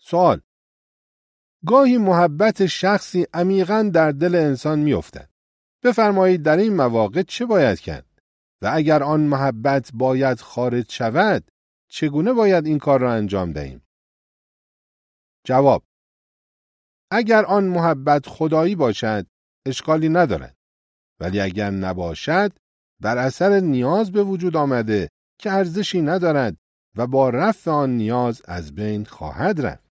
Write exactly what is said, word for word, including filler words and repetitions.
سوال: گاهی محبت شخصی عمیقاً در دل انسان می‌افتد. بفرمایید در این مواقع چه باید کرد؟ و اگر آن محبت باید خارج شود، چگونه باید این کار را انجام دهیم؟ جواب: اگر آن محبت خدایی باشد، اشکالی ندارد. ولی اگر نباشد، بر اثر نیاز به وجود آمده که ارزشی ندارد و با رفع آن نیاز از بین خواهد رفت.